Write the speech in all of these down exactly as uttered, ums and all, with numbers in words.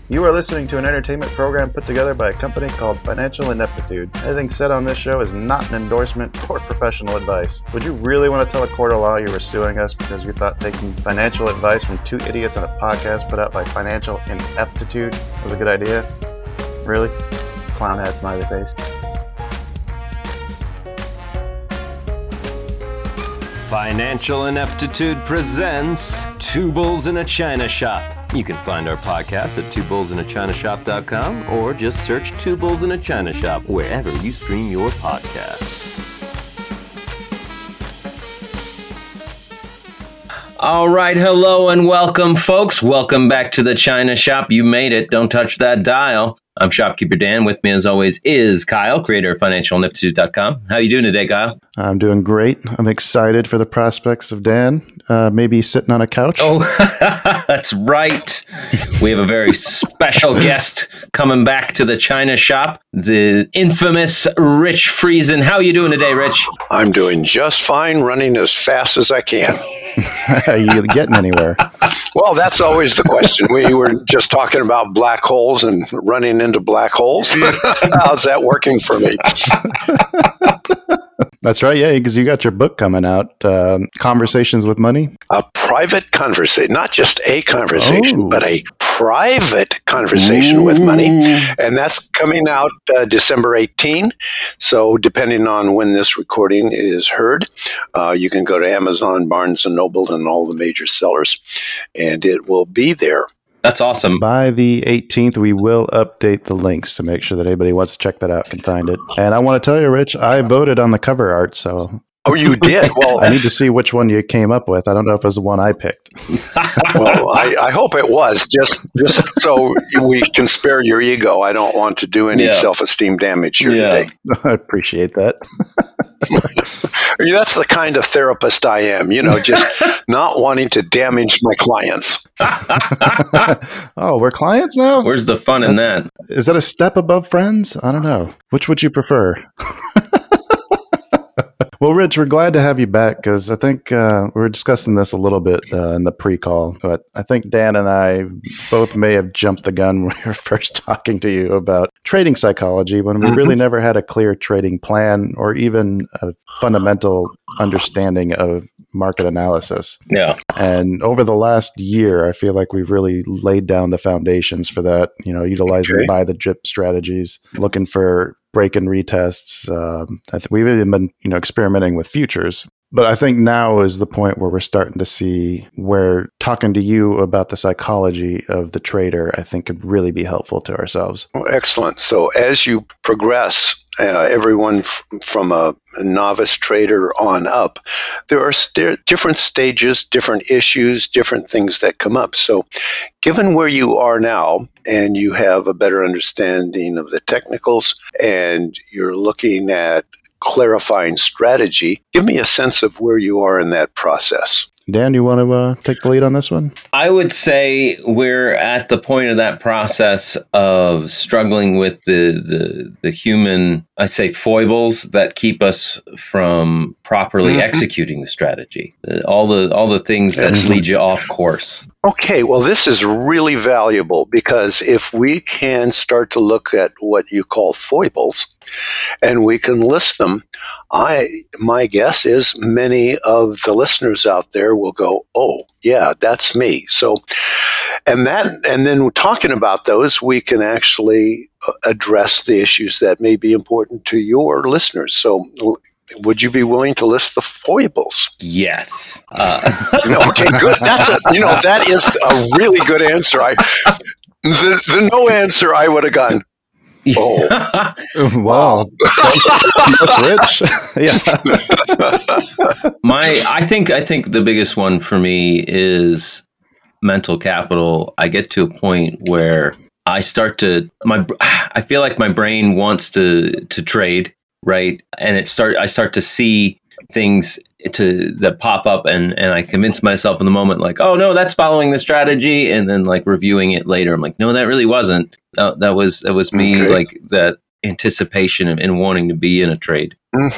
You are listening to an entertainment program put together by a company called Financial Ineptitude. Anything said on this show is not an endorsement or professional advice. Would you really want to tell a court of law you were suing us because you thought taking financial advice from two idiots on a podcast put out by Financial Ineptitude was a good idea? Really? Clown hat smiley face. Financial Ineptitude presents Two Bulls in a China Shop. You can find our podcast at two bulls in a china shop dot com or just search Two Bulls in a China Shop wherever you stream your podcasts. All right, hello and welcome, folks. Welcome back to the China Shop. You made it. Don't touch that dial. I'm Shopkeeper Dan. With me, as always, is Kyle, creator of financial ineptitude dot com. How you doing today, Kyle? I'm doing great. I'm excited for the prospects of Dan uh, maybe sitting on a couch. Oh, that's right. We have a very special guest coming back to the China Shop, the infamous Rich Friesen. How you doing today, Rich? I'm doing just fine, running as fast as I can. Are you getting anywhere? Well, that's always the question. We were just talking about black holes and running into black holes. How's that working for me? That's right, yeah, because you got your book coming out, um, Conversations with Money. A private conversation, not just a conversation, oh. but a private conversation Ooh. with money. And that's coming out uh, December eighteenth. So depending on when this recording is heard, uh, you can go to Amazon, Barnes and Noble, and all the major sellers, and it will be there. That's awesome. By the eighteenth, we will update the links to make sure that anybody wants to check that out can find it. And I want to tell you, Rich, I voted on the cover art, so... Oh, you did? Well, I need to see which one you came up with. I don't know if it was the one I picked. Well, I, I hope it was, just just so we can spare your ego. I don't want to do any Yeah. self-esteem damage here Yeah. today. I appreciate that. That's the kind of therapist I am, you know, just not wanting to damage my clients. Oh, we're clients now? Where's the fun in that? Is that a step above friends? I don't know. Which would you prefer? Well, Rich, we're glad to have you back because I think uh, we were discussing this a little bit uh, in the pre-call, but I think Dan and I both may have jumped the gun when we were first talking to you about trading psychology when we really never had a clear trading plan or even a fundamental understanding of market analysis. Yeah. And over the last year, I feel like we've really laid down the foundations for that, you know, utilizing Okay. buy the drip strategies, looking for break and retests. Um, I think we've even been, you know, experimenting with futures. But I think now is the point where we're starting to see where talking to you about the psychology of the trader, I think could really be helpful to ourselves. Well, excellent. So as you progress, uh, everyone f- from a, a novice trader on up, there are st- different stages, different issues, different things that come up. So given where you are now, and you have a better understanding of the technicals, and you're looking at clarifying strategy, give me a sense of where you are in that process. Dan, you want to uh, take the lead on this one? I would say we're at the point of that process of struggling with the, the, the human, I say, foibles that keep us from properly Mhm. executing the strategy. Uh, All the all the things that Yes. lead you off course. Okay, well, this is really valuable because if we can start to look at what you call foibles and we can list them, I my guess is many of the listeners out there will go, "Oh, yeah, that's me." So, and that, and then talking about those, we can actually address the issues that may be important to your listeners. So, would you be willing to list the foibles? Yes. Uh, Okay, good. That's a, you know, that is a really good answer. I, the, the no answer I would have gone, oh. Wow. That's rich. Yeah. My, I think, I think the biggest one for me is mental capital. I get to a point where I start to, my, I feel like my brain wants to, to trade, right? And it start, I start to see things to that pop up, and, and I convince myself in the moment, like, oh no, that's following the strategy. And then like reviewing it later, I'm like, no, that really wasn't. That, that was, that was me, Okay. like that anticipation and, and wanting to be in a trade. Mm-hmm.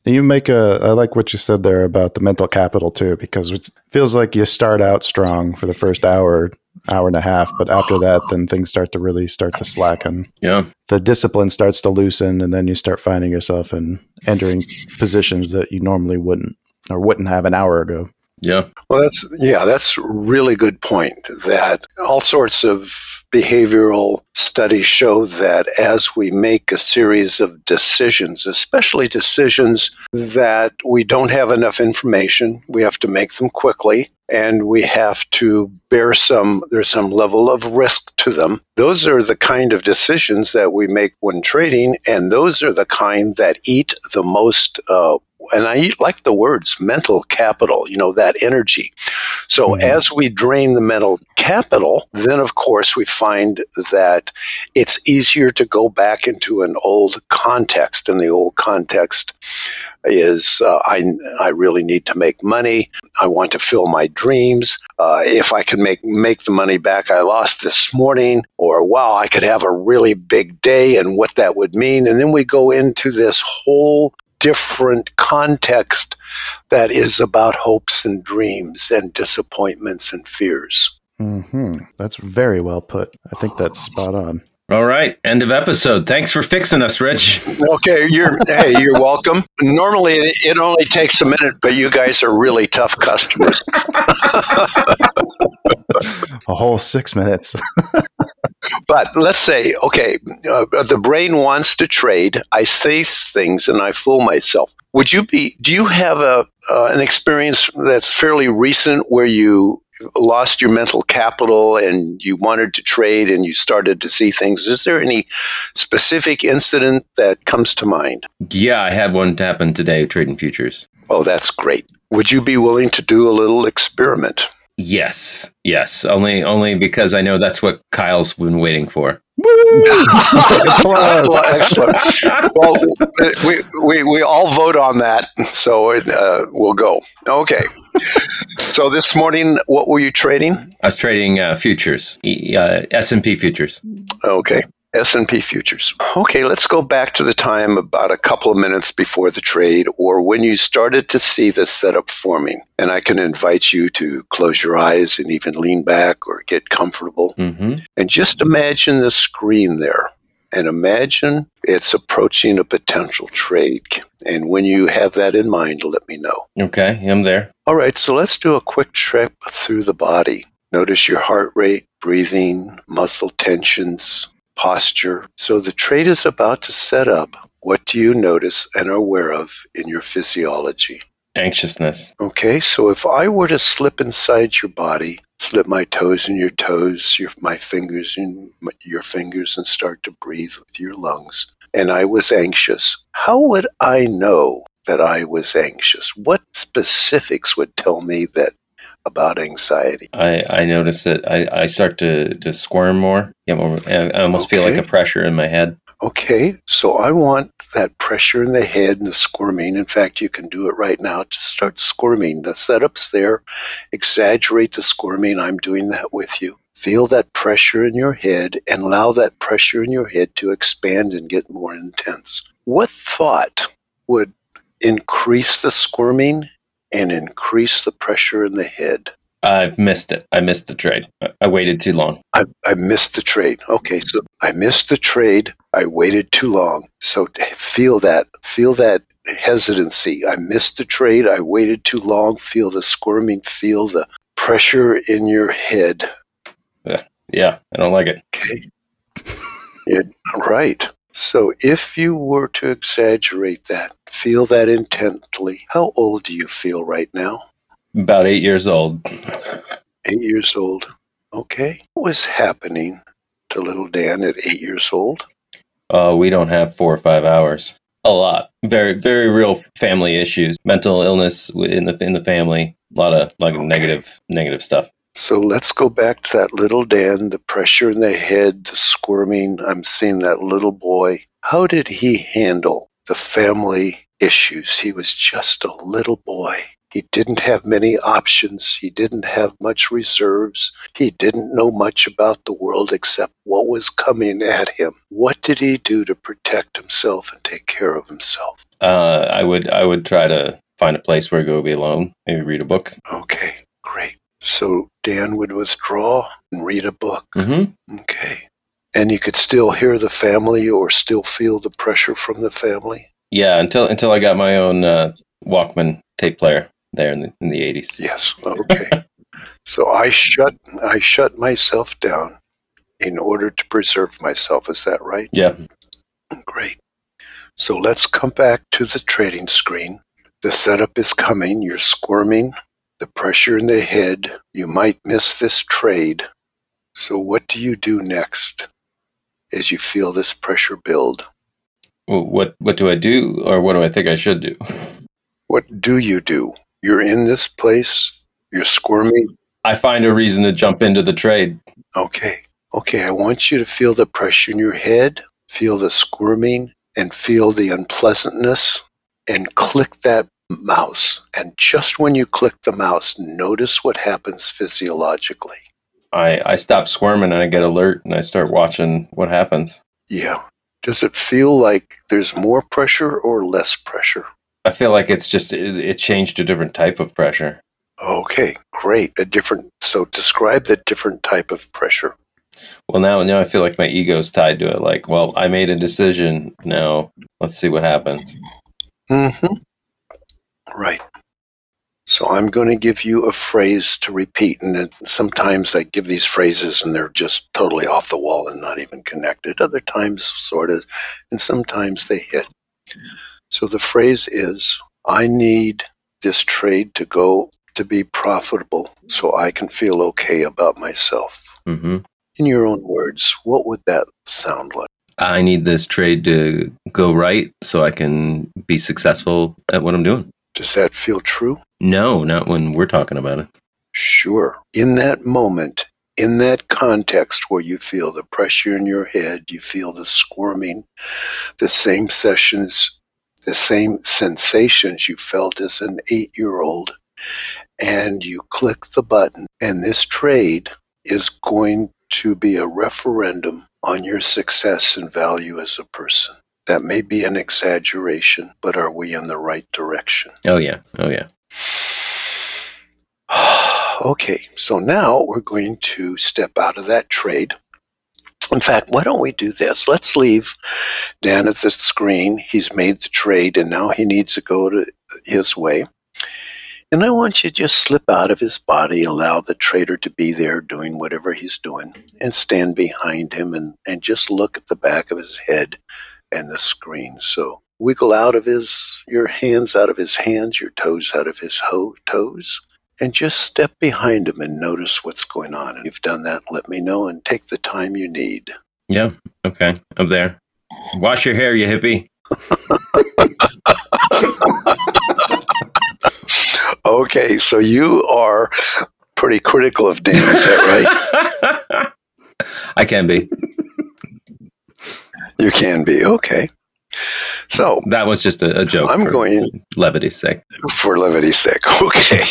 You make a, I like what you said there about the mental capital too, because it feels like you start out strong for the first hour, hour and a half, but after that, then things start to really start to slacken. Yeah. The discipline starts to loosen, and then you start finding yourself in entering positions that you normally wouldn't or wouldn't have an hour ago. Yeah. Well, that's, yeah, that's a really good point, that all sorts of behavioral studies show that as we make a series of decisions, especially decisions that we don't have enough information, we have to make them quickly, and we have to bear some, there's some level of risk to them. Those are the kind of decisions that we make when trading, and those are the kind that eat the most, uh, and I like the words mental capital, you know, that energy. So mm-hmm. as we drain the mental capital, then of course we find that it's easier to go back into an old context. And the old context is uh, I, I really need to make money. I want to fill my dreams. Uh, if I can make, make the money back I lost this morning, or wow, I could have a really big day and what that would mean. And then we go into this whole different context that is about hopes and dreams and disappointments and fears. Mm-hmm. That's very well put. I think that's spot on. All right. End of episode. Thanks for fixing us, Rich. Okay. You're, hey, you're welcome. Normally it, it only takes a minute, but you guys are really tough customers. A whole six minutes. But let's say, okay, uh, the brain wants to trade. I say things and I fool myself. Would you be, do you have a uh, an experience that's fairly recent where you lost your mental capital and you wanted to trade and you started to see things? Is there any specific incident that comes to mind? Yeah, I had one happen today trading futures. Oh, that's great. Would you be willing to do a little experiment? Yes, yes. Only, only because I know that's what Kyle's been waiting for. Well, excellent. Well, we, we we all vote on that, so uh, we'll go. Okay. So this morning, what were you trading? I was trading uh, futures, uh, S and P futures. Okay. S and P futures. Okay, let's go back to the time about a couple of minutes before the trade, or when you started to see the setup forming. And I can invite you to close your eyes and even lean back or get comfortable. Mm-hmm. And just imagine the screen there. And imagine it's approaching a potential trade. And when you have that in mind, let me know. Okay, I'm there. All right, so let's do a quick trip through the body. Notice your heart rate, breathing, muscle tensions, posture. So the trade is about to set up. What do you notice and are aware of in your physiology? Anxiousness. Okay, so if I were to slip inside your body, slip my toes in your toes, your, my fingers in my, your fingers, and start to breathe with your lungs, and I was anxious, how would I know that I was anxious? What specifics would tell me that about anxiety? I, I notice that I, I start to, to squirm more. Yeah, more, I almost okay. feel like a pressure in my head. Okay, so I want that pressure in the head and the squirming. In fact, you can do it right now. Just start squirming. The setup's there. Exaggerate the squirming. I'm doing that with you. Feel that pressure in your head and allow that pressure in your head to expand and get more intense. What thought would increase the squirming and increase the pressure in the head? I've missed it. I missed the trade. I waited too long. I, I missed the trade. Okay, so I missed the trade. I waited too long. So feel that. Feel that hesitancy. I missed the trade. I waited too long. Feel the squirming. Feel the pressure in your head. Yeah, yeah, I don't like it. Okay. It, right. So if you were to exaggerate that, feel that intently. How old do you feel right now? About eight years old. Eight years old. Okay. What was happening to little Dan at eight years old? Uh, we don't have four or five hours. A lot. Very, very real family issues. Mental illness in the in the family. A lot of like okay. negative, negative stuff. So let's go back to that little Dan, the pressure in the head, the squirming. I'm seeing that little boy. How did he handle the family issues? He was just a little boy. He didn't have many options. He didn't have much reserves. He didn't know much about the world except what was coming at him. What did he do to protect himself and take care of himself? Uh, I would I would try to find a place where I go be alone, maybe read a book. Okay, great. So Dan would withdraw and read a book. Mm-hmm. Okay. And you could still hear the family or still feel the pressure from the family? Yeah, until until I got my own uh, Walkman tape player there in the in the eighties. Yes. Okay. So I shut I shut myself down in order to preserve myself. Is that right? Yeah. Great. So let's come back to the trading screen. The setup is coming. You're squirming. The pressure in the head. You might miss this trade. So what do you do next as you feel this pressure build? Well, what what do I do, or what do I think I should do? What do you do? You're in this place. You're squirming. I find a reason to jump into the trade. Okay. Okay, I want you to feel the pressure in your head, feel the squirming, and feel the unpleasantness, and click that mouse. And just when you click the mouse, notice what happens physiologically. I, I stop squirming and I get alert and I start watching what happens. Yeah. Does it feel like there's more pressure or less pressure? I feel like it's just, it, it changed to a different type of pressure. Okay, great. A different, so describe the different type of pressure. Well, now, now I feel like my ego's tied to it. Like, well, I made a decision. Now let's see what happens. Mm-hmm. Right. So I'm going to give you a phrase to repeat, and then sometimes I give these phrases and they're just totally off the wall and not even connected. Other times, sort of, and sometimes they hit. So the phrase is, I need this trade to go to be profitable so I can feel okay about myself. Mm-hmm. In your own words, what would that sound like? I need this trade to go right so I can be successful at what I'm doing. Does that feel true? No, not when we're talking about it. Sure. In that moment, in that context where you feel the pressure in your head, you feel the squirming, the same sessions, the same sensations you felt as an eight-year-old, and you click the button, and this trade is going to be a referendum on your success and value as a person. That may be an exaggeration, but are we in the right direction? Oh, yeah. Oh, yeah. Okay, so now we're going to step out of that trade. In fact, why don't we do this? Let's leave Dan at the screen. He's made the trade, and now he needs to go to his way. And I want you to just slip out of his body, allow the trader to be there doing whatever he's doing, and stand behind him and, and just look at the back of his head and the screen. So wiggle out of his, your hands out of his hands, your toes out of his ho- toes, and just step behind him and notice what's going on. And if you've done that, let me know and take the time you need. Yeah. Okay. I'm there. Wash your hair, you hippie. Okay, so you are pretty critical of Dan, is that right? I can be. You can be, okay. So that was just a, a joke. I'm for going levity's sake. For levity's sake, okay.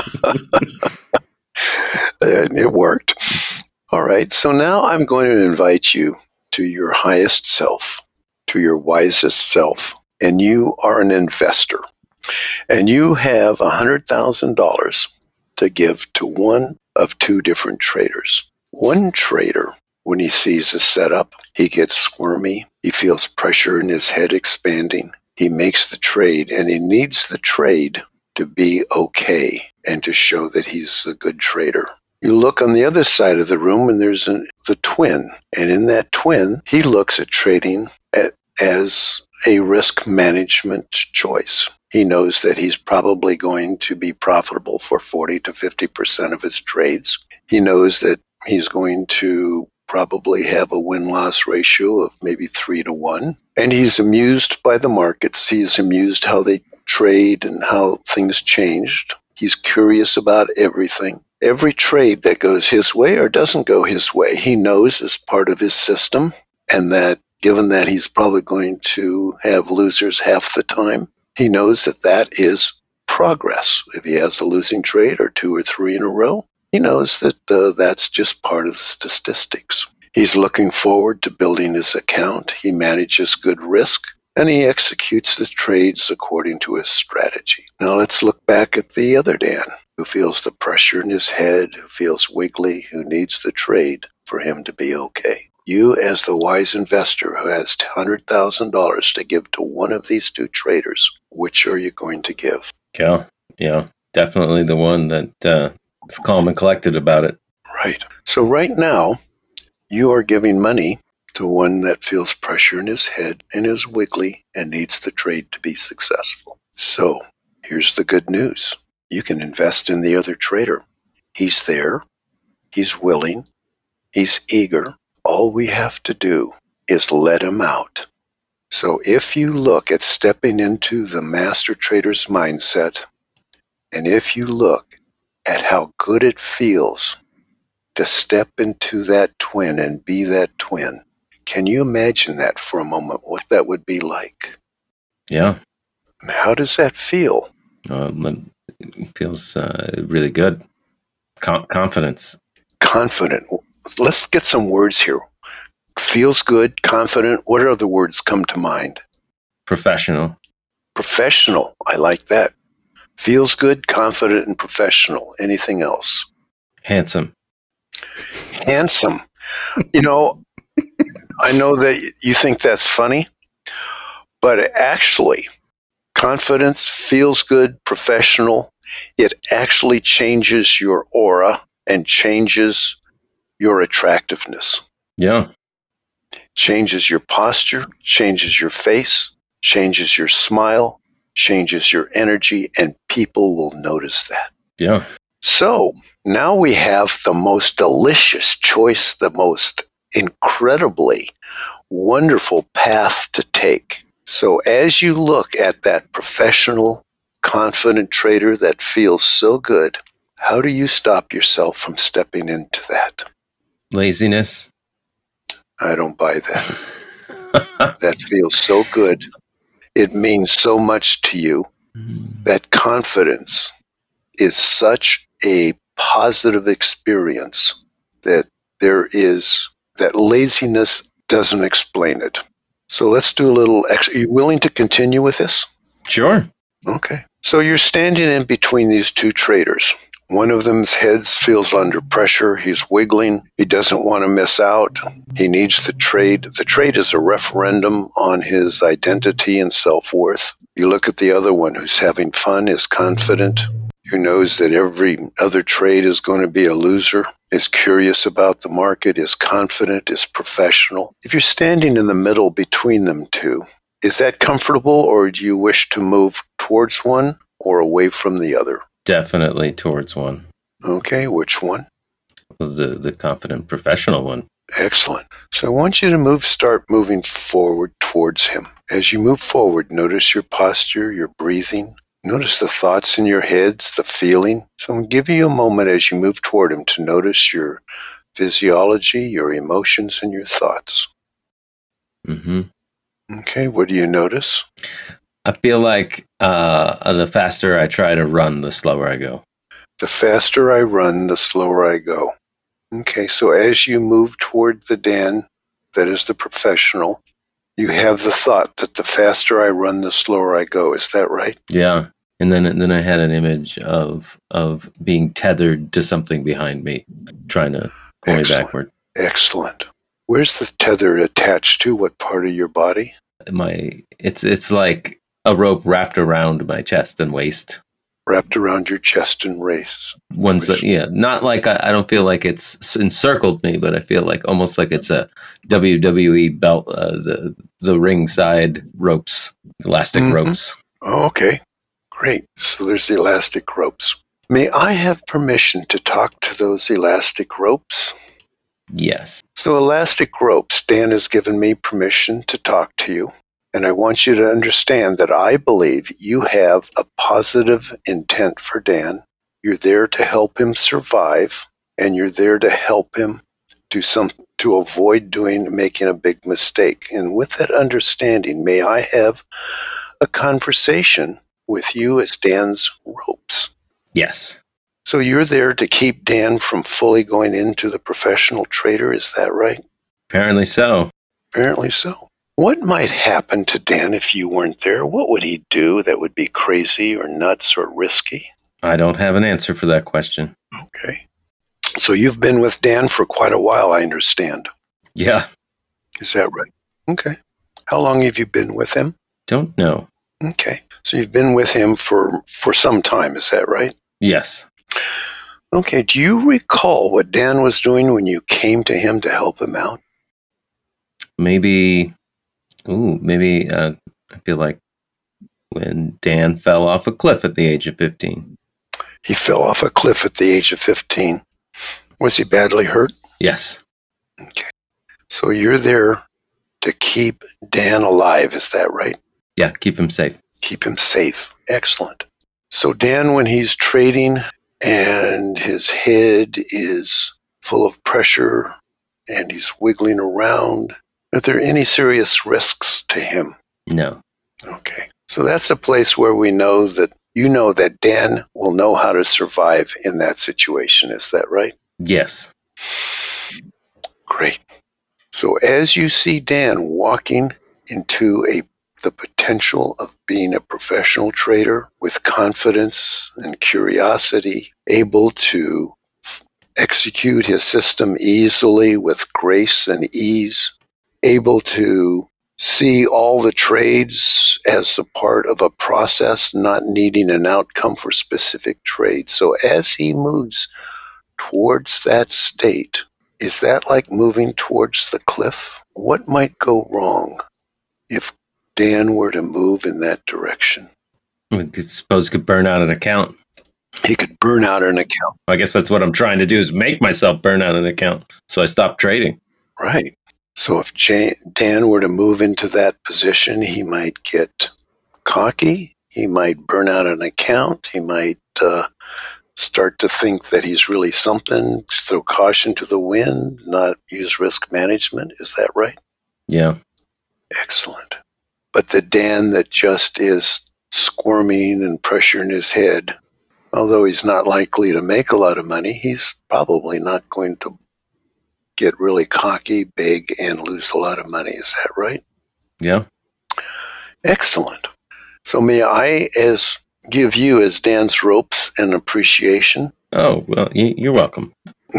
And it worked. All right, so now I'm going to invite you to your highest self, to your wisest self, and you are an investor. And you have one hundred thousand dollars to give to one of two different traders. One trader, when he sees a setup, he gets squirmy. He feels pressure in his head expanding. He makes the trade, and he needs the trade to be okay and to show that he's a good trader. You look on the other side of the room, and there's an, the twin. And in that twin, he looks at trading at, as a risk management choice. He knows that he's probably going to be profitable for forty to fifty percent of his trades. He knows that he's going to probably have a win-loss ratio of maybe three to one. And he's amused by the markets. He's amused how they trade and how things changed. He's curious about everything. Every trade that goes his way or doesn't go his way, he knows is part of his system, and that given that he's probably going to have losers half the time, he knows that that is progress. If he has a losing trade or two or three in a row, he knows that uh, that's just part of the statistics. He's looking forward to building his account. He manages good risk, and he executes the trades according to his strategy. Now let's look back at the other Dan, who feels the pressure in his head, who feels wiggly, who needs the trade for him to be okay. You, as the wise investor who has one hundred thousand dollars to give to one of these two traders, which are you going to give? Yeah, yeah, definitely the one that uh, is calm and collected about it. Right. So right now, you are giving money to one that feels pressure in his head and is wiggly and needs the trade to be successful. So here's the good news. You can invest in the other trader. He's there. He's willing. He's eager. All we have to do is let him out. So if you look at stepping into the master trader's mindset, and if you look at how good it feels to step into that twin and be that twin, can you imagine that for a moment, what that would be like? Yeah. How does that feel? Uh, it feels uh, really good. Com- confidence. Confident. Let's get some words here. Feels good, confident. What other words come to mind? Professional. Professional. I like that. Feels good, confident, and professional. Anything else? Handsome. Handsome. You know, I know that you think that's funny, but actually, confidence, feels good, professional, it actually changes your aura and changes your attractiveness. Yeah. Changes your posture, changes your face, changes your smile, changes your energy, and people will notice that. Yeah. So now we have the most delicious choice, the most incredibly wonderful path to take. So as you look at that professional, confident trader that feels so good, how do you stop yourself from stepping into that? Laziness. I don't buy that. That feels so good. It means so much to you. That confidence is such a positive experience that there is, that laziness doesn't explain it. So let's do a little extra. Are you willing to continue with this? Sure. Okay. So you're standing in between these two traders. One of them's head feels under pressure. He's wiggling. He doesn't want to miss out. He needs the trade. The trade is a referendum on his identity and self-worth. You look at the other one who's having fun, is confident, who knows that every other trade is going to be a loser, is curious about the market, is confident, is professional. If you're standing in the middle between them two, is that comfortable, or do you wish to move towards one or away from the other? Definitely towards one. Okay, which one? The the confident professional one. Excellent. So I want you to move, start moving forward towards him. As you move forward, notice your posture, your breathing. Notice the thoughts in your heads, the feeling. So I'm giving you a moment as you move toward him to notice your physiology, your emotions, and your thoughts. Mm-hmm. Okay, what do you notice? I feel like uh, the faster I try to run, the slower I go. The faster I run, the slower I go. Okay, so as you move toward the Dan, that is the professional, you have the thought that the faster I run, the slower I go. Is that right? Yeah. And then and then I had an image of of being tethered to something behind me, trying to pull me Excellent. backward. Excellent. Where's the tether attached to? What part of your body? My it's it's like a rope wrapped around my chest and waist. Wrapped around your chest and waist. One's Which, yeah, not like I, I don't feel like it's encircled me, but I feel like almost like it's a W W E belt, uh, the the ringside ropes, elastic mm-hmm. ropes. Oh, okay, great. So there's the elastic ropes. May I have permission to talk to those elastic ropes? Yes. So elastic ropes, Dan has given me permission to talk to you. And I want you to understand that I believe you have a positive intent for Dan. You're there to help him survive, and you're there to help him do some to avoid doing making a big mistake. And with that understanding, may I have a conversation with you as Dan's ropes? Yes. So you're there to keep Dan from fully going into the professional trader, is that right? Apparently so. Apparently so. What might happen to Dan if you weren't there? What would he do that would be crazy or nuts or risky? I don't have an answer for that question. Okay. So you've been with Dan for quite a while, I understand. Yeah. Is that right? Okay. How long have you been with him? Don't know. Okay. So you've been with him for, for some time, is that right? Yes. Okay. Do you recall what Dan was doing when you came to him to help him out? Maybe, ooh, maybe uh, I feel like when Dan fell off a cliff at the age of fifteen. He fell off a cliff at the age of fifteen. Was he badly hurt? Yes. Okay. So you're there to keep Dan alive, is that right? Yeah, keep him safe. Keep him safe. Excellent. So Dan, when he's trading and his head is full of pressure and he's wiggling around, are there any serious risks to him? No. Okay. So that's a place where we know that you know that Dan will know how to survive in that situation. Is that right? Yes. Great. So as you see Dan walking into a the potential of being a professional trader with confidence and curiosity, able to f- execute his system easily with grace and ease, able to see all the trades as a part of a process, not needing an outcome for specific trades. So as he moves towards that state, is that like moving towards the cliff? What might go wrong if Dan were to move in that direction? I suppose he could burn out an account. He could burn out an account. I guess that's what I'm trying to do, is make myself burn out an account. So I stopped trading. Right. So if Jan- Dan were to move into that position, he might get cocky. He might burn out an account. He might uh, start to think that he's really something, throw caution to the wind, not use risk management. Is that right? Yeah. Excellent. But the Dan that just is squirming and pressuring his head, although he's not likely to make a lot of money, he's probably not going to get really cocky, big, and lose a lot of money. Is that right? Yeah. Excellent. So may I as give you as Dan's ropes an appreciation? Oh, well, you're welcome.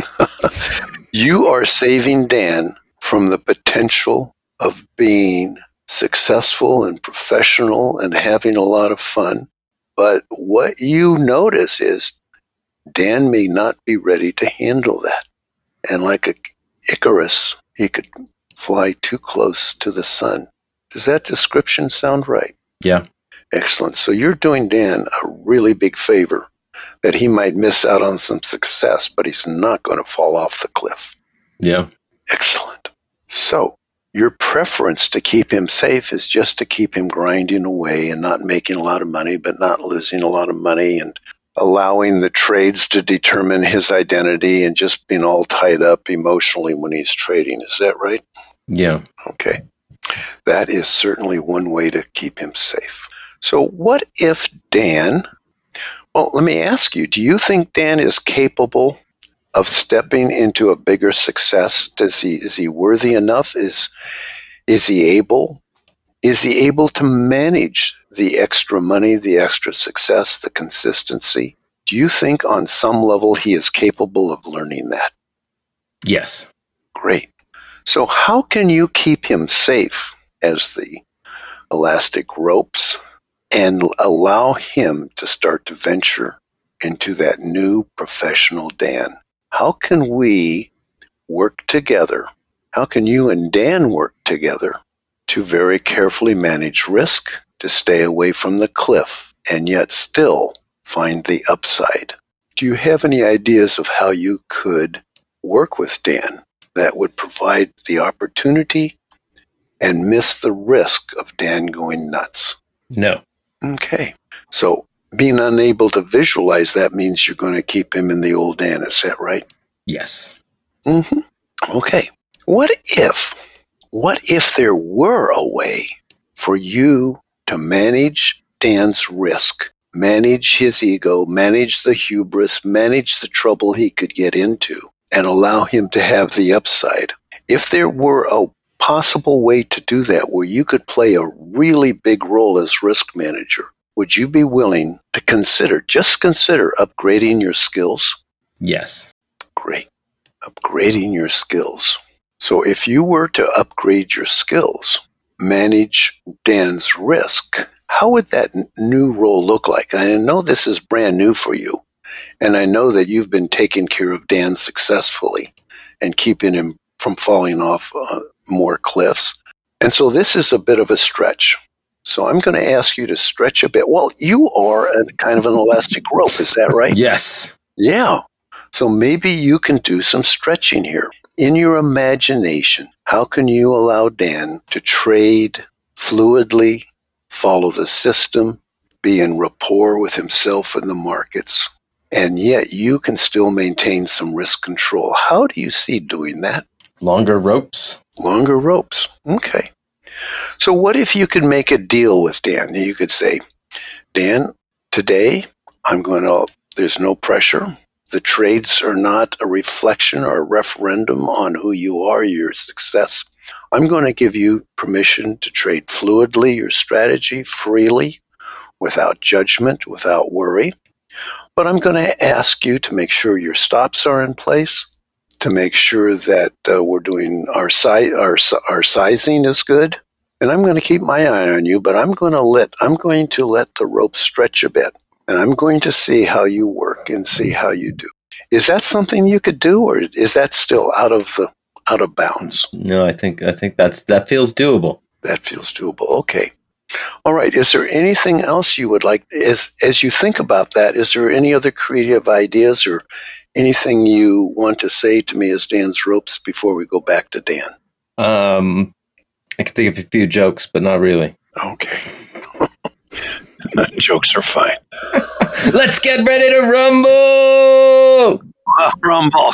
You are saving Dan from the potential of being successful and professional and having a lot of fun. But what you notice is Dan may not be ready to handle that. And like a Icarus, he could fly too close to the sun. Does that description sound right? Yeah. Excellent. So you're doing Dan a really big favor that he might miss out on some success, but he's not going to fall off the cliff. Yeah. Excellent. So your preference to keep him safe is just to keep him grinding away and not making a lot of money, but not losing a lot of money, and allowing the trades to determine his identity and just being all tied up emotionally when he's trading. Is that right? Yeah. Okay. That is certainly one way to keep him safe. So what if Dan, well, let me ask you, do you think Dan is capable of stepping into a bigger success? Does he, is he worthy enough? Is, is he able? Is he able to manage the extra money, the extra success, the consistency? Do you think on some level he is capable of learning that? Yes. Great. So how can you keep him safe as the elastic ropes and allow him to start to venture into that new professional Dan? How can we work together? How can you and Dan work together to very carefully manage risk, to stay away from the cliff, and yet still find the upside? Do you have any ideas of how you could work with Dan that would provide the opportunity and miss the risk of Dan going nuts? No. Okay. So being unable to visualize that means you're going to keep him in the old Dan. Is that right? Yes. Mm-hmm. Okay. What if, what if there were a way for you to manage Dan's risk, manage his ego, manage the hubris, manage the trouble he could get into, and allow him to have the upside? If there were a possible way to do that where you could play a really big role as risk manager, would you be willing to consider, just consider upgrading your skills? Yes. Great. Upgrading your skills. So if you were to upgrade your skills, manage Dan's risk, how would that n- new role look like? I know this is brand new for you, and I know that you've been taking care of Dan successfully and keeping him from falling off uh, more cliffs. And so this is a bit of a stretch. So I'm going to ask you to stretch a bit. Well, you are a kind of an elastic rope, is that right? Yes. Yeah. So maybe you can do some stretching here. In your imagination, how can you allow Dan to trade fluidly, follow the system, be in rapport with himself and the markets, and yet you can still maintain some risk control? How do you see doing that? Longer ropes. Longer ropes. Okay. So what if you could make a deal with Dan? You could say, Dan, today I'm going to, there's no pressure. The trades are not a reflection or a referendum on who you are, your success. I'm going to give you permission to trade fluidly, your strategy freely, without judgment, without worry. But I'm going to ask you to make sure your stops are in place, to make sure that uh, we're doing our, si- our our sizing is good. And I'm going to keep my eye on you, but I'm going to let I'm going to let the rope stretch a bit. And I'm going to see how you work and see how you do. Is that something you could do, or is that still out of the out of bounds? No, I think I think that's that feels doable. That feels doable. Okay. All right. Is there anything else you would like, as as you think about that, is there any other creative ideas or anything you want to say to me as Dan's ropes before we go back to Dan? Um, I can think of a few jokes, but not really. Okay. Jokes are fine. Let's get ready to rumble! Uh, rumble.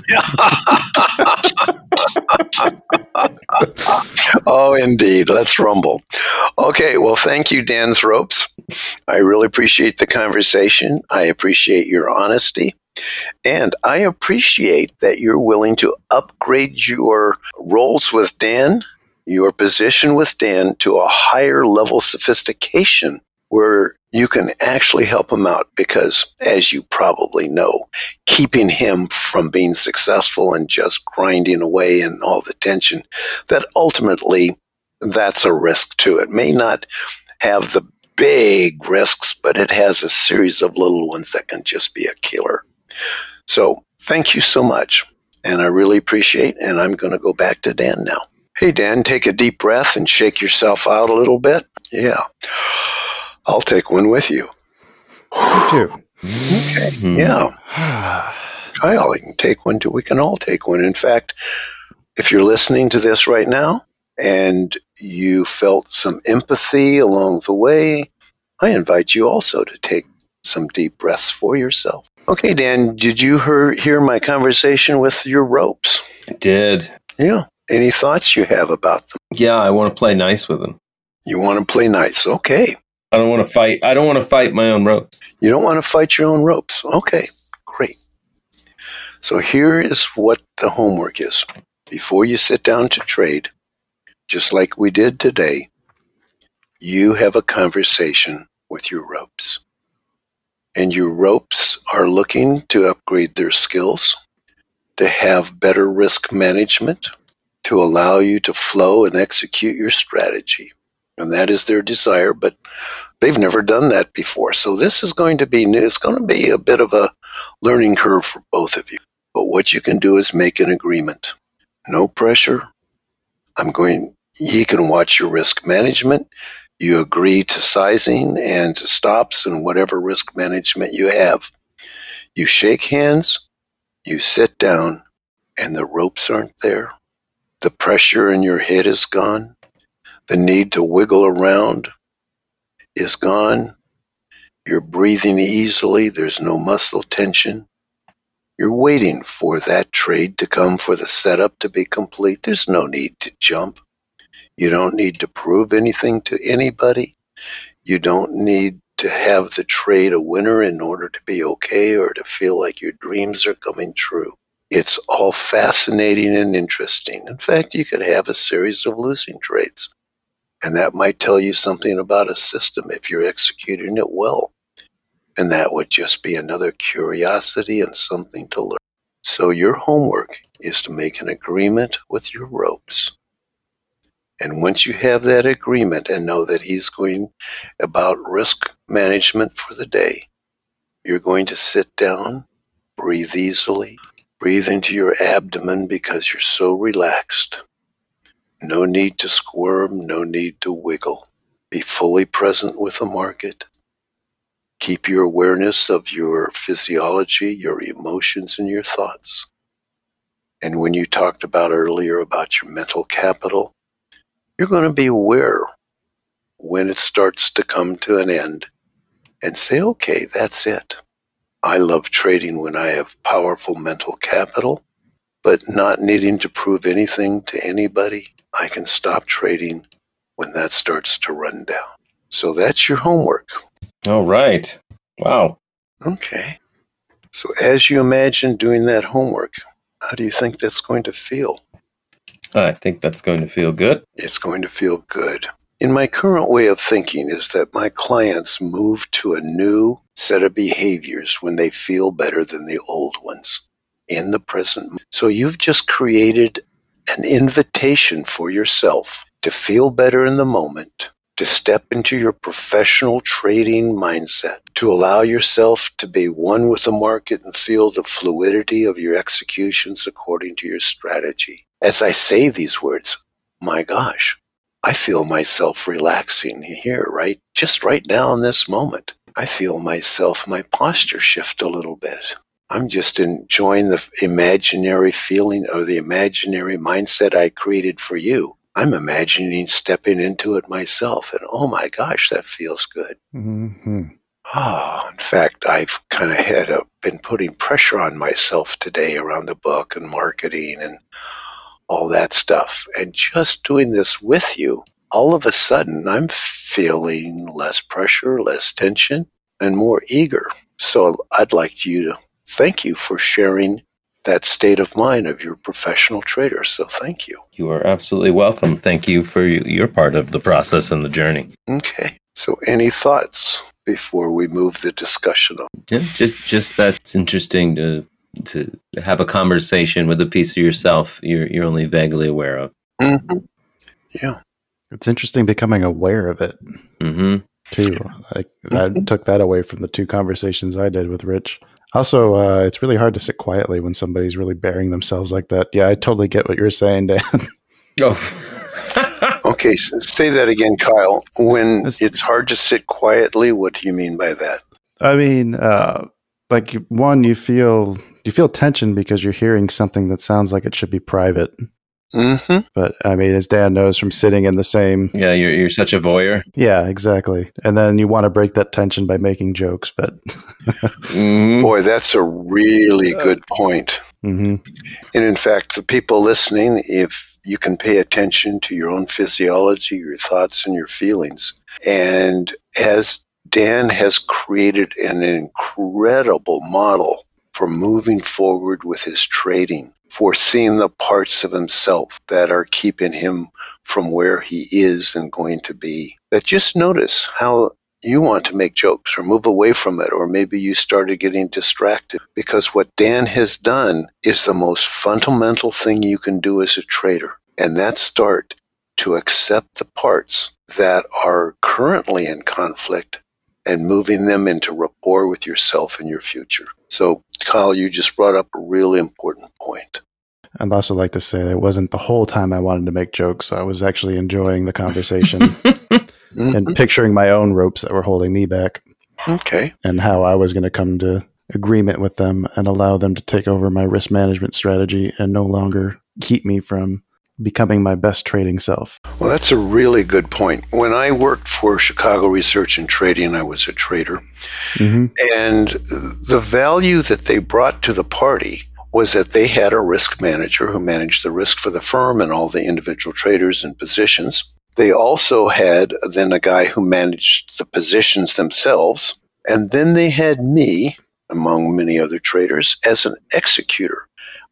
Oh, indeed. Let's rumble. Okay. Well, thank you, Dan's Ropes. I really appreciate the conversation. I appreciate your honesty. And I appreciate that you're willing to upgrade your roles with Dan, your position with Dan, to a higher level sophistication where you can actually help him out because, as you probably know, keeping him from being successful and just grinding away and all the tension, that ultimately that's a risk too. It may not have the big risks, but it has a series of little ones that can just be a killer. So thank you so much. And I really appreciate it. And I'm going to go back to Dan now. Hey, Dan, take a deep breath and shake yourself out a little bit. Yeah. I'll take one with you. You too. Okay. Yeah. Kyle, you can take one too. We can all take one. In fact, if you're listening to this right now and you felt some empathy along the way, I invite you also to take some deep breaths for yourself. Okay, Dan, did you hear, hear my conversation with your ropes? I did. Yeah. Any thoughts you have about them? Yeah, I want to play nice with them. You want to play nice. Okay. I don't want to fight. I don't want to fight my own ropes. You don't want to fight your own ropes. Okay, great. So here is what the homework is. Before you sit down to trade, just like we did today, you have a conversation with your ropes. And your ropes are looking to upgrade their skills, to have better risk management, to allow you to flow and execute your strategy. And that is their desire, but they've never done that before. So this is going to be new. It's going to be a bit of a learning curve for both of you. But what you can do is make an agreement. No pressure. I'm going, he can watch your risk management. You agree to sizing and to stops and whatever risk management you have. You shake hands, you sit down, and the ropes aren't there. The pressure in your head is gone. The need to wiggle around is gone. You're breathing easily. There's no muscle tension. You're waiting for that trade to come, for the setup to be complete. There's no need to jump. You don't need to prove anything to anybody. You don't need to have the trade a winner in order to be okay or to feel like your dreams are coming true. It's all fascinating and interesting. In fact, you could have a series of losing trades, and that might tell you something about a system if you're executing it well. And that would just be another curiosity and something to learn. So your homework is to make an agreement with your ropes. And once you have that agreement and know that he's going about risk management for the day, you're going to sit down, breathe easily, breathe into your abdomen because you're so relaxed. No need to squirm, no need to wiggle. Be fully present with the market. Keep your awareness of your physiology, your emotions, and your thoughts. And when you talked about earlier about your mental capital, you're going to be aware when it starts to come to an end and say, okay, that's it. I love trading when I have powerful mental capital, but not needing to prove anything to anybody. I can stop trading when that starts to run down. So that's your homework. All right. Wow. Okay. So as you imagine doing that homework, how do you think that's going to feel? I think that's going to feel good. It's going to feel good. In my current way of thinking is that my clients move to a new set of behaviors when they feel better than the old ones in the present. So you've just created an invitation for yourself to feel better in the moment, to step into your professional trading mindset, to allow yourself to be one with the market and feel the fluidity of your executions according to your strategy. As I say these words, my gosh, I feel myself relaxing here, right? Just right now in this moment. I feel myself, my posture shift a little bit. I'm just enjoying the imaginary feeling or the imaginary mindset I created for you. I'm imagining stepping into it myself, and oh my gosh, that feels good. Mm-hmm. Oh, in fact, I've kind of had a, been putting pressure on myself today around the book and marketing and all that stuff. And just doing this with you, all of a sudden, I'm feeling less pressure, less tension, and more eager. So I'd like you to thank you for sharing that state of mind of your professional trader. So thank you. You are absolutely welcome. Thank you for your part of the process and the journey. Okay. So any thoughts before we move the discussion on? Yeah, just just that's interesting to to have a conversation with a piece of yourself you're you're only vaguely aware of. Mm-hmm. Yeah. It's interesting becoming aware of it, Mm-hmm. too. Like, I Mm-hmm. took that away from the two conversations I did with Rich. Also, uh, it's really hard to sit quietly when somebody's really bearing themselves like that. Yeah, I totally get what you're saying, Dan. Oh. Okay, so say that again, Kyle. When It's- it's hard to sit quietly, what do you mean by that? I mean, uh, like, one, you feel you feel tension because you're hearing something that sounds like it should be private. Mm-hmm. But I mean, as Dan knows from sitting in the same, Yeah, you're you're such a voyeur. yeah, exactly. And then you want to break that tension by making jokes, but Mhm. Boy, that's a really good point. hmm And in fact, the people listening, if you can pay attention to your own physiology, your thoughts, and your feelings, and as Dan has created an incredible model for moving forward with his trading, foreseeing the parts of himself that are keeping him from where he is and going to be, that just notice how you want to make jokes or move away from it, or maybe you started getting distracted, because what Dan has done is the most fundamental thing you can do as a trader, and that's start to accept the parts that are currently in conflict and moving them into rapport with yourself and your future. So, Kyle, you just brought up a really important point. I'd also like to say that it wasn't the whole time I wanted to make jokes. I was actually enjoying the conversation and Mhm. picturing my own ropes that were holding me back Okay. and how I was going to come to agreement with them and allow them to take over my risk management strategy and no longer keep me from becoming my best trading self. Well, that's a really good point. When I worked for Chicago Research and Trading, I was a trader. Mm-hmm. And the value that they brought to the party was that they had a risk manager who managed the risk for the firm and all the individual traders and positions. They also had then a guy who managed the positions themselves. And then they had me, among many other traders, as an executor.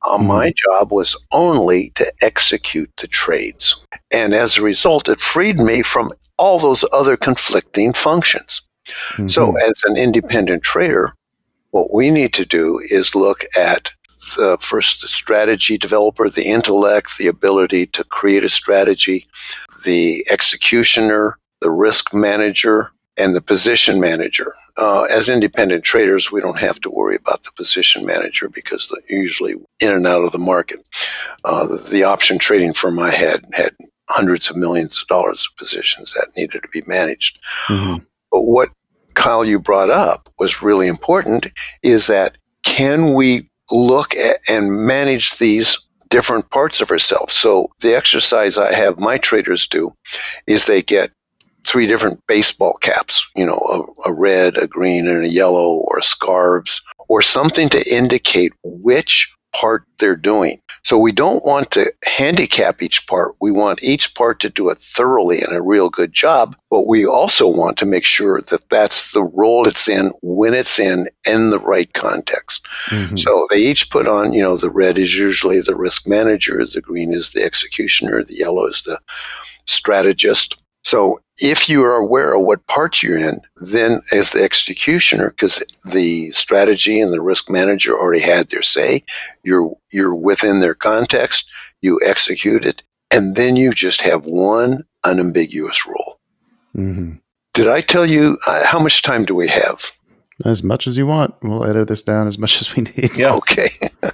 Uh, Mhm. My job was only to execute the trades. And as a result, it freed me from all those other conflicting functions. Mhm. So as an independent trader, what we need to do is look at the first the strategy developer, the intellect, the ability to create a strategy, the executioner, the risk manager, and the position manager. Uh, as independent traders, we don't have to worry about the position manager because they're usually in and out of the market. Uh, the, the option trading firm I had had hundreds of millions of dollars of positions that needed to be managed. Mhm. But what, Kyle, you brought up was really important is that can we look at and manage these different parts of ourselves? So the exercise I have my traders do is they get three different baseball caps, you know, a, a red, a green, and a yellow, or scarves, or something to indicate which part they're doing. So we don't want to handicap each part. We want each part to do it thoroughly and a real good job, but we also want to make sure that that's the role it's in, when it's in, in the right context. Mhm. So they each put on, you know, the red is usually the risk manager, the green is the executioner, the yellow is the strategist. So if you are aware of what part you're in, then as the executioner, because the strategy and the risk manager already had their say, you're you're within their context, you execute it, and then you just have one unambiguous role. Mhm. Did I tell you uh, how much time do we have? As much as you want. We'll edit this down as much as we need. Yeah. Okay.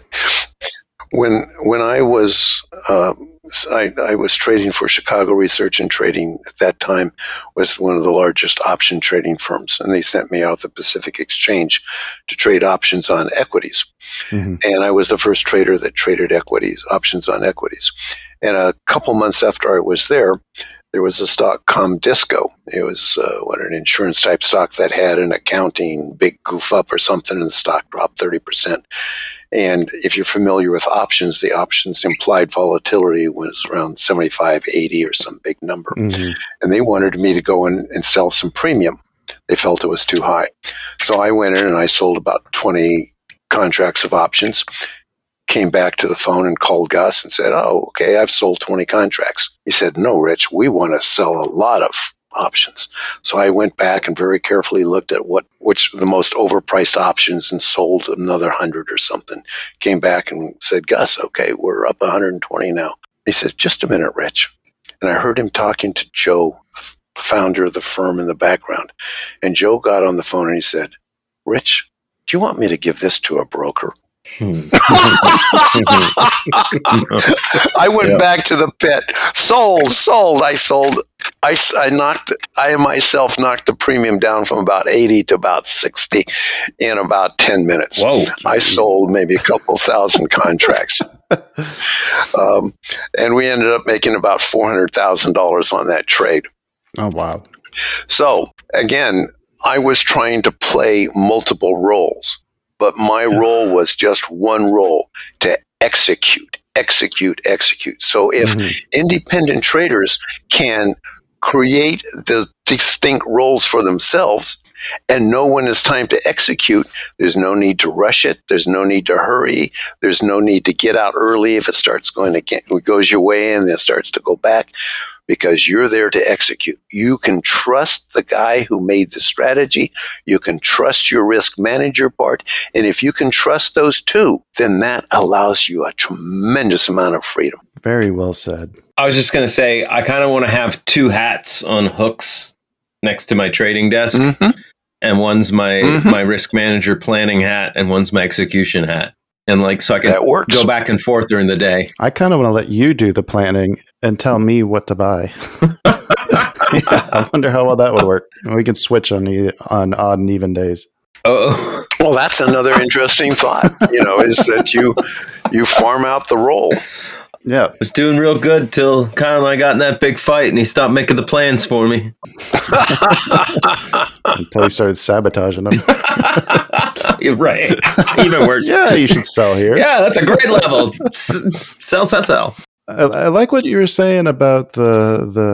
when when I was uh, I, I was trading for Chicago Research and Trading at that time, was one of the largest option trading firms, and they sent me out the Pacific Exchange to trade options on equities. Mhm. And I was the first trader that traded equities, options on equities. And a couple months after I was there, there was a stock, Comdisco. It was uh, what an insurance type stock that had an accounting big goof up or something, and the stock dropped thirty percent. And if you're familiar with options, the options implied volatility was around seventy-five, eighty or some big number. Mhm. And they wanted me to go in and sell some premium. They felt it was too high. So I went in and I sold about twenty contracts of options, came back to the phone and called Gus and said, oh, okay, I've sold twenty contracts. He said, no, Rich, we want to sell a lot of options. So I went back and very carefully looked at what which the most overpriced options and sold another hundred or something. Came back and said, Gus, okay, we're up one hundred twenty now. He said, just a minute, Rich. And I heard him talking to Joe, the founder of the firm, in the background. And Joe got on the phone and he said, Rich, do you want me to give this to a broker? Hmm. I went Yeah. back to the pit. Sold, sold. I sold. I, I knocked. I myself knocked the premium down from about eighty to about sixty in about ten minutes. Whoa. I sold maybe a couple thousand contracts, um, and we ended up making about four hundred thousand dollars on that trade. Oh, wow. So again, I was trying to play multiple roles, but my role was just one role: to execute, execute, execute. So if Mhm. independent traders can create the distinct roles for themselves and know when it's time to execute, there's no need to rush it. There's no need to hurry. There's no need to get out early if it starts going to get, it goes your way and then starts to go back, because you're there to execute. You can trust the guy who made the strategy. You can trust your risk manager part. And if you can trust those two, then that allows you a tremendous amount of freedom. Very well said. I was just going to say, I kind of want to have two hats on hooks next to my trading desk. Mm-hmm. And one's my, Mhm. my risk manager planning hat, and one's my execution hat. And like, so I can That works. go back and forth during the day. I kind of want to let you do the planning and tell me what to buy. Yeah, I wonder how well that would work. We could switch on the, on odd and even days. Oh, Well, that's another interesting thought, you know, is that you you farm out the role. Yeah. I was doing real good till Kyle and I got in that big fight, and he stopped making the plans for me. Until he started sabotaging them. You're right. Even worse. Yeah, you should sell here. Yeah, that's a great level. S- Sell, sell, sell. I, I like what you were saying about the the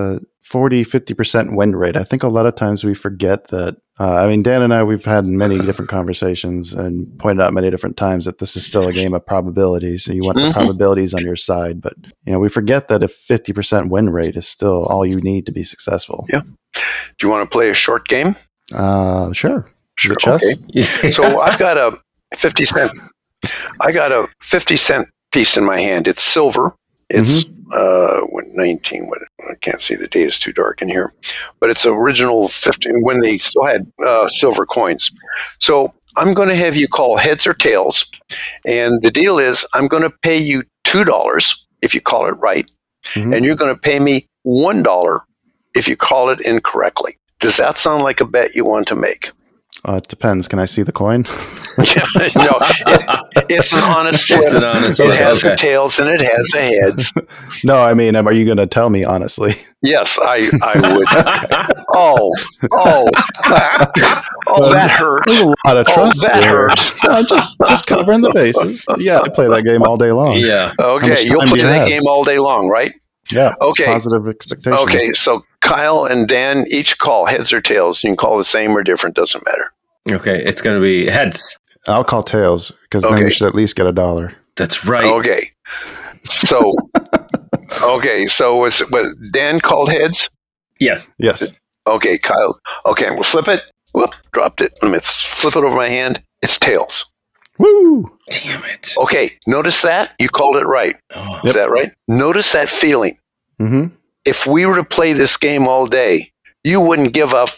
forty, fifty percent win rate. I think a lot of times we forget that. Uh, I mean, Dan and I, we've had many different conversations and pointed out many different times that this is still a game of probabilities. So you want the probabilities on your side. But, you know, we forget that a fifty percent win rate is still all you need to be successful. Yeah. Do you want to play a short game? Uh, sure. Sure. Chess? Okay. So I've got a fifty cent. I got a fifty cent piece in my hand. It's silver. It's mm-hmm. uh, what, nineteen. What, I can't see the date; it's too dark in here. But it's original fifteen when they still had uh, silver coins. So I'm going to have you call heads or tails, and the deal is I'm going to pay you two dollars if you call it right, mm-hmm. and you're going to pay me one dollar if you call it incorrectly. Does that sound like a bet you want to make? Uh, it depends. Can I see the coin? yeah, no, it, it's an honest flip. It's an honest it flip. has Okay. the tails and it has the heads. No, I mean, are you going to tell me honestly? Yes, I, I would. oh, oh, oh, that hurts. There's a lot of trust. Oh, that here. hurts. I'm just, just covering the bases. Yeah, I play that game all day long. Yeah. Okay, you'll play that have? game all day long, right? Yeah. Okay. Positive expectations. Okay, so Kyle and Dan each call heads or tails. You can call the same or different, doesn't matter. Okay, it's going to be heads. I'll call tails because okay. then you should at least get a dollar. That's right. Okay. So, okay, so was, was Dan called heads? Yes. Yes. Okay, Kyle. Okay, we'll flip it. Whoop, dropped it. Let me flip it over my hand. It's tails. Woo! Damn it. Okay, notice that? You called it right. Oh. Is that right? Notice that feeling. Mm-hmm. If we were to play this game all day, you wouldn't give up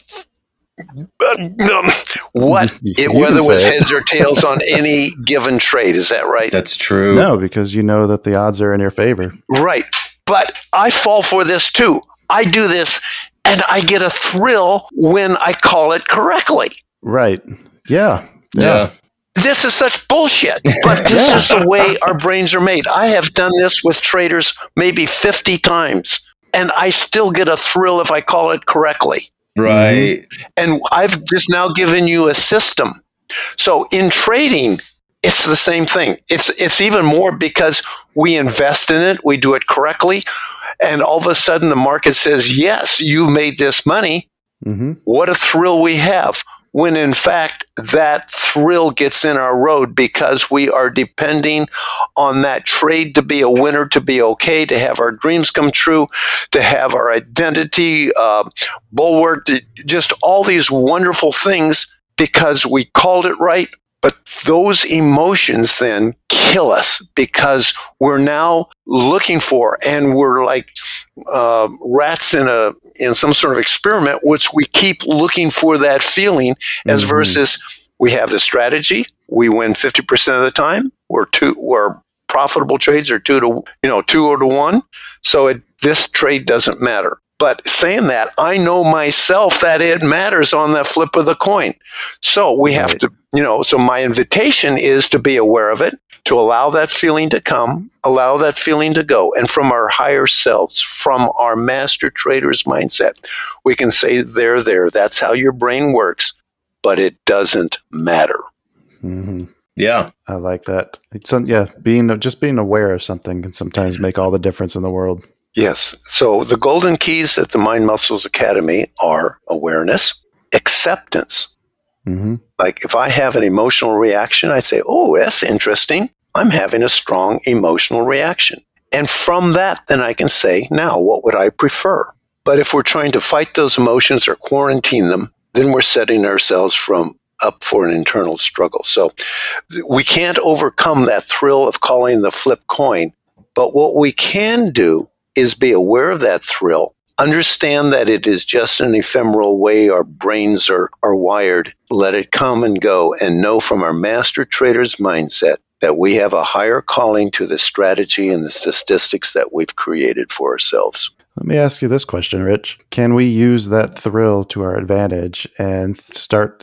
what it, whether it was heads or tails on any given trade. Is that right? That's true. No, because you know that the odds are in your favor. Right. But I fall for this too. I do this and I get a thrill when I call it correctly. Right. Yeah. Yeah. yeah. This is such bullshit, but this yeah. is the way our brains are made. I have done this with traders maybe fifty times, and I still get a thrill if I call it correctly. Right. And I've just now given you a system. So in trading, it's the same thing. It's it's even more because we invest in it, we do it correctly, and all of a sudden the market says, yes, you made this money. Mm-hmm. What a thrill we have. When in fact, that thrill gets in our road because we are depending on that trade to be a winner, to be okay, to have our dreams come true, to have our identity uh, bulwarked, just all these wonderful things because we called it right. But those emotions then kill us because we're now looking for, and we're like uh, rats in a in some sort of experiment, which we keep looking for that feeling. As mm-hmm. versus, we have the strategy, we win fifty percent of the time. We're two, we're profitable trades are two to you know two or to one. So it, this trade doesn't matter. But saying that, I know myself that it matters on the flip of the coin. So we have right. to, you know, so my invitation is to be aware of it, to allow that feeling to come, allow that feeling to go. And from our higher selves, from our master trader's mindset, we can say, there, there, that's how your brain works, but it doesn't matter. Mm-hmm. Yeah. I like that. It's, yeah, being just being aware of something can sometimes make all the difference in the world. Yes. So the golden keys at the Mind Muscles Academy are awareness, acceptance. Mm-hmm. Like if I have an emotional reaction, I say, oh, that's interesting. I'm having a strong emotional reaction. And from that, then I can say, now, what would I prefer? But if we're trying to fight those emotions or quarantine them, then we're setting ourselves from up for an internal struggle. So we can't overcome that thrill of calling the flip coin. But what we can do is be aware of that thrill, understand that it is just an ephemeral way our brains are, are wired, let it come and go, and know from our master trader's mindset that we have a higher calling to the strategy and the statistics that we've created for ourselves. Let me ask you this question, Rich. Can we use that thrill to our advantage and start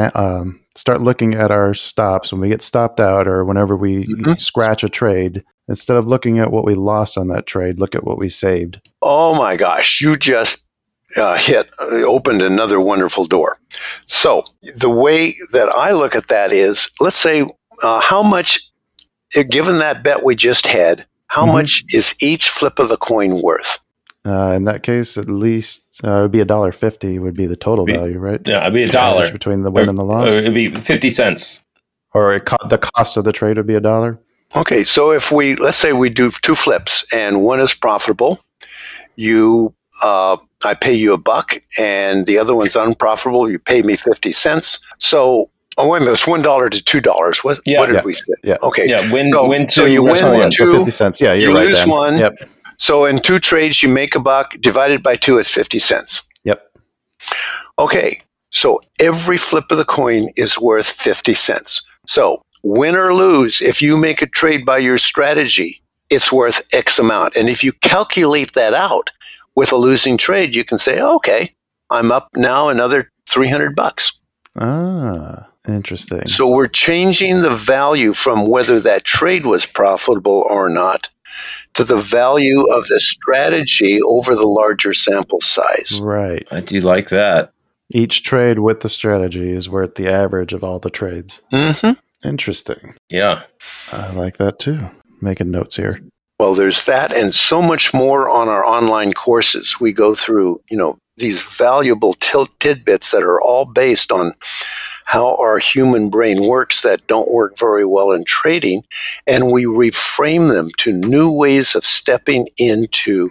um, start looking at our stops when we get stopped out or whenever we mm-hmm. scratch a trade? Instead of looking at what we lost on that trade, look at what we saved. Oh my gosh, you just uh, hit, uh, opened another wonderful door. So the way that I look at that is, let's say, uh, how much, given that bet we just had, how mm-hmm. much is each flip of the coin worth? Uh, in that case, at least uh, it would be a dollar fifty would be the total Be- value, right? Yeah, it'd be a dollar between the win or, and the loss, or it'd be fifty cents. or it co- the cost of the trade would be a dollar. Okay, so if we, let's say we do two flips and one is profitable, you, uh, I pay you a buck and the other one's unprofitable, you pay me fifty cents. So, oh, wait a minute, it's one dollar to two dollars. What, Yeah. what did Yeah. we say? Yeah. Okay. Yeah, win, So- win two. so you rest win one. one. So Two, fifty cents. Yeah, you're you right. lose Dan. one. Yep. So in two trades, you make a buck. Divided by two, it's fifty cents. Yep. Okay, so every flip of the coin is worth fifty cents. So win or lose, if you make a trade by your strategy, it's worth X amount. And if you calculate that out with a losing trade, you can say, okay, I'm up now another three hundred bucks. Ah, interesting. So we're changing the value from whether that trade was profitable or not to the value of the strategy over the larger sample size. Right. I do like that. Each trade with the strategy is worth the average of all the trades. Mm-hmm. Interesting. Yeah. I like that too. Making notes here. Well, there's that and so much more on our online courses. We go through, you know, these valuable til- tidbits that are all based on how our human brain works that don't work very well in trading, and we reframe them to new ways of stepping into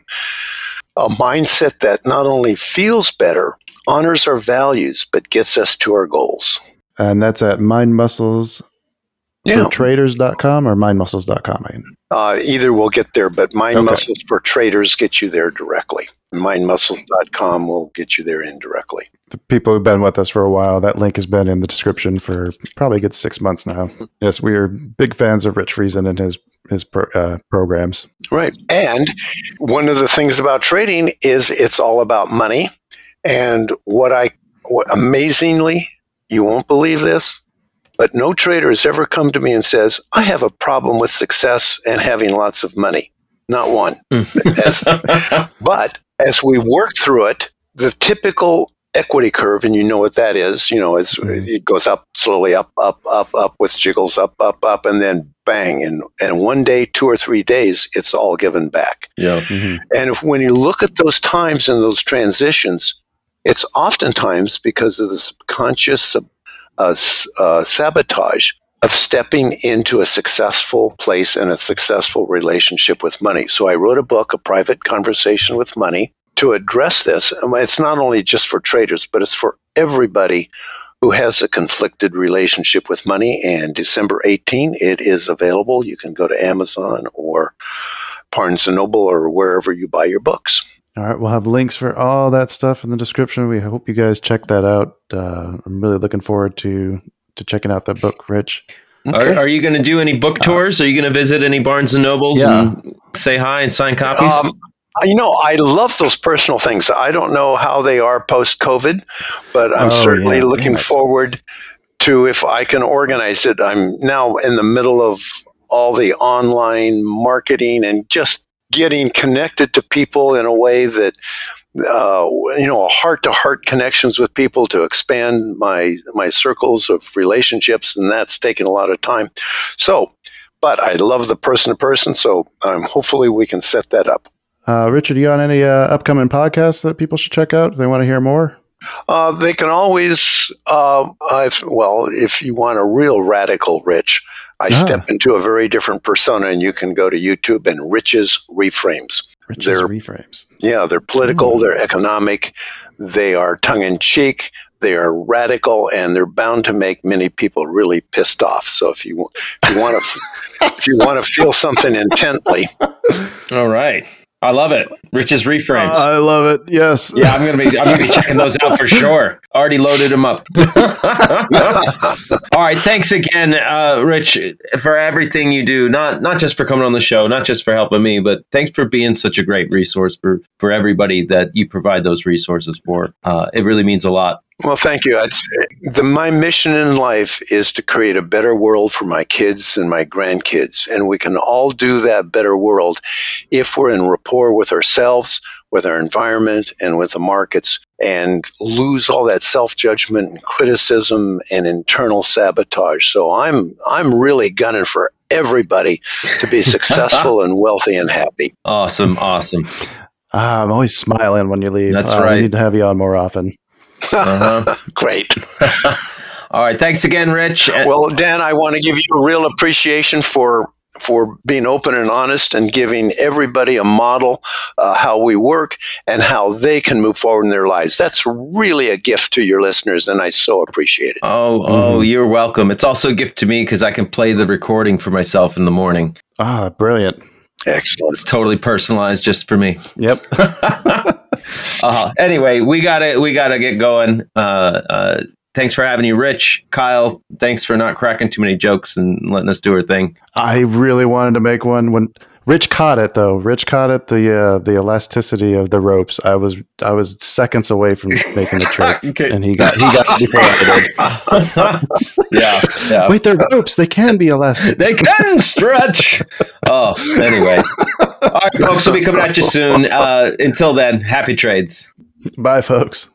a mindset that not only feels better, honors our values, but gets us to our goals. And that's at mind muscles Yeah. for traders dot com or mind muscles dot com. I mean. Uh, either will get there, but Mind Okay. Muscles for Traders get you there directly. mind muscles dot com will get you there indirectly. The people who've been with us for a while, that link has been in the description for probably a good six months now. Yes, we are big fans of Rich Friesen and his his pro, uh, programs. Right. And one of the things about trading is it's all about money. And what I, what, amazingly, you won't believe this, but no trader has ever come to me and says, I have a problem with success and having lots of money. Not one. As, but as we work through it, the typical equity curve, and you know what that is, you know, it's, Mhm. it goes up slowly, up, up, up, up with jiggles, up, up, up, and then bang. And, and one day, two or three days, it's all given back. Yeah. Mm-hmm. And if, when you look at those times and those transitions, it's oftentimes because of the subconscious uh, s- uh, sabotage of stepping into a successful place and a successful relationship with money. So I wrote a book, A Private Conversation with Money, to address this. Um, It's not only just for traders, but it's for everybody who has a conflicted relationship with money. And December eighteenth, it is available. You can go to Amazon or Barnes and Noble or wherever you buy your books. All right, we'll have links for all that stuff in the description. We hope you guys check that out. Uh, I'm really looking forward to to checking out that book, Rich. Okay. Are, are you going to do any book tours? Are you going to visit any Barnes and Nobles Yeah. and say hi and sign copies? Um, you know, I love those personal things. I don't know how they are post-COVID, but I'm Oh, certainly yeah, looking damn it. forward to if I can organize it. I'm now in the middle of all the online marketing and just getting connected to people in a way that, uh, you know, heart-to-heart connections with people to expand my my circles of relationships, and that's taken a lot of time. So, but I love the person-to-person, so um, hopefully we can set that up. Uh, Richard, you on any uh, upcoming podcasts that people should check out if they want to hear more? Uh, they can always, uh, I've, well, if you want a real radical Rich, I Ah. step into a very different persona, and you can go to YouTube and Rich's Reframes. Rich's They're- reframes. Yeah, they're political, Mm. they're economic, they are tongue-in-cheek, they are radical, and they're bound to make many people really pissed off. So if you if you want to if you want to feel something intently, All right. I love it. Rich's reframes. I love it. Yes. yeah, I'm gonna be I'm gonna be checking those out for sure. Already loaded them up. All right, thanks again, uh, Rich, for everything you do. Not not just for coming on the show, not just for helping me, but thanks for being such a great resource for for everybody that you provide those resources for. Uh, it really means a lot. well, thank you. It's, the, my mission in life is to create a better world for my kids and my grandkids. And we can all do that better world if we're in rapport with ourselves, with our environment, and with the markets, and lose all that self-judgment and criticism and internal sabotage. So I'm I'm really gunning for everybody to be successful and wealthy and happy. Awesome, awesome. Ah, I'm always smiling when you leave. That's uh, right. We need to have you on more often. Uh-huh. Great. All right. Thanks again, Rich. Well, Dan, I want to give you a real appreciation for for being open and honest and giving everybody a model uh, how we work and how they can move forward in their lives. That's really a gift to your listeners, and I so appreciate it. Oh, oh, mm-hmm. You're welcome. It's also a gift to me because I can play the recording for myself in the morning. Ah, brilliant. Excellent. It's totally personalized just for me. Yep. uh, anyway, we gotta we gotta get going. Uh, uh, thanks for having you, Rich. Kyle, thanks for not cracking too many jokes and letting us do our thing. I really wanted to make one when Rich caught it, though. Rich caught it, the uh, the elasticity of the ropes. I was I was seconds away from making the trick, okay. and he got he got it before I did. yeah, yeah. Wait, they're ropes. They can be elastic. They can stretch. Oh, anyway. All right, folks. We'll be coming at you soon. Uh, until then, happy trades. Bye, folks.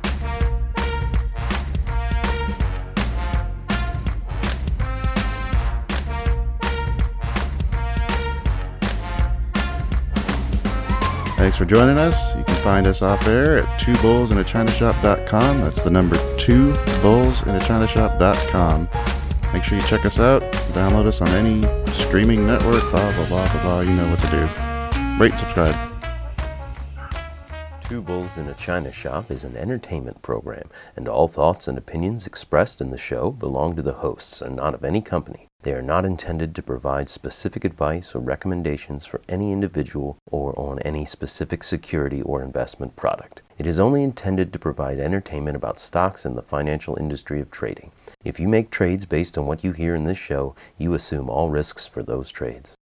Thanks for joining us. You can find us off air at two bulls in a china shop dot com. That's the number two bulls in a china shop dot com. Make sure you check us out. Download us on any streaming network. Blah, blah, blah, blah, blah. You know what to do. Rate and subscribe. Two Bulls in a China Shop is an entertainment program, and all thoughts and opinions expressed in the show belong to the hosts and not of any company. They are not intended to provide specific advice or recommendations for any individual or on any specific security or investment product. It is only intended to provide entertainment about stocks and the financial industry of trading. If you make trades based on what you hear in this show, you assume all risks for those trades.